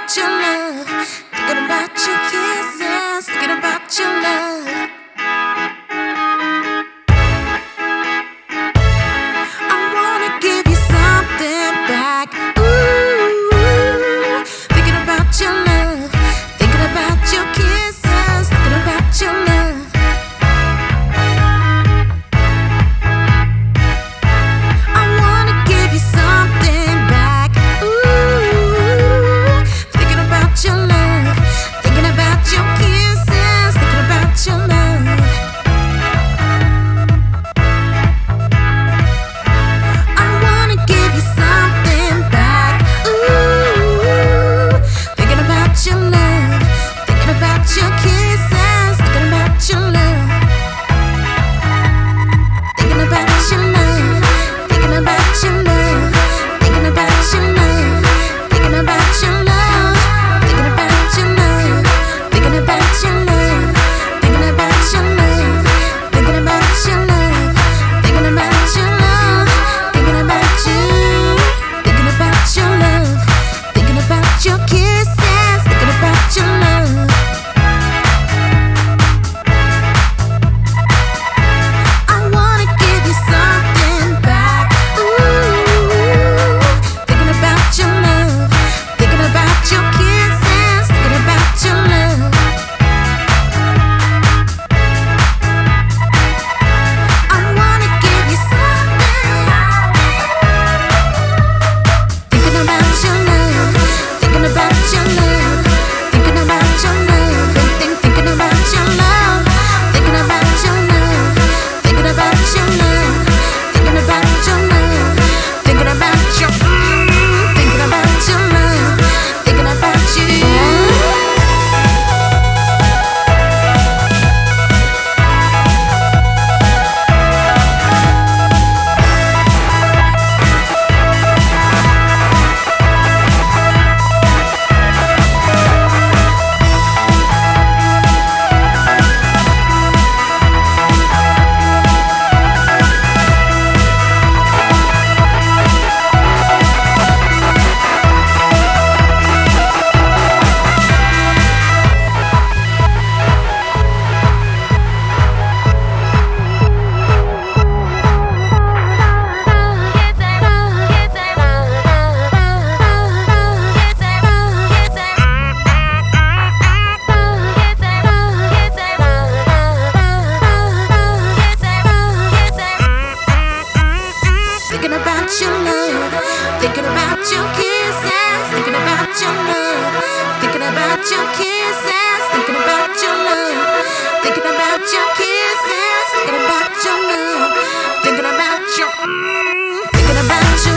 about your love, thinking about your kisses, thinking about your love. I wanna give you something back. Ooh, thinking about your love, thinking about your kisses, thinking about your love. I wanna give you something back. Ooh, thinking about your love, thinking about your kisses, thinking about your love. I wanna give you something back. Ooh, thinking about your love, thinking about your kisses, thinking about your love. Thinking about your love, thinking about your love, thinking about your love, thinking about your love, thinking about your love, thinking about your love, thinking about your love, thinking about your love, thinking about your love, thinking about you, thinking about your love, thinking about your kisses, thinking about your love. I wanna give you something back. Ooh, thinking about your love, thinking about your kisses, thinking about your love. I wanna give you something. Thinking about your love, thinking about your love, thinking about your love, thinking about your love, thinking about your love, thinking about your love, thinking about your love, thinking about your, thinking about your love, thinking about you. Thinking about your love, thinking about your kisses, thinking about your love, thinking about your kisses, thinking about your love, thinking about your kisses, thinking about your love, thinking about your, thinking about your